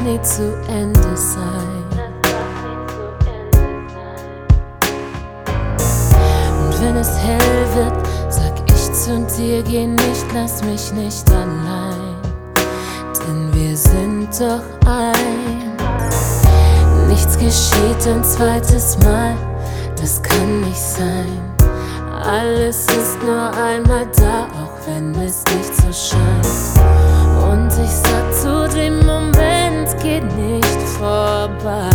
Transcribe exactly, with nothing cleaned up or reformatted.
nie zu Ende sein. Und wenn es hell wird, sag ich zu dir, geh nicht, lass mich nicht allein. Denn wir sind doch eins. Nichts geschieht ein zweites Mal, das kann nicht sein. Alles ist nur einmal da, auch wenn es nicht so scheint. Und ich sag zu dem Moment, geht nicht vorbei.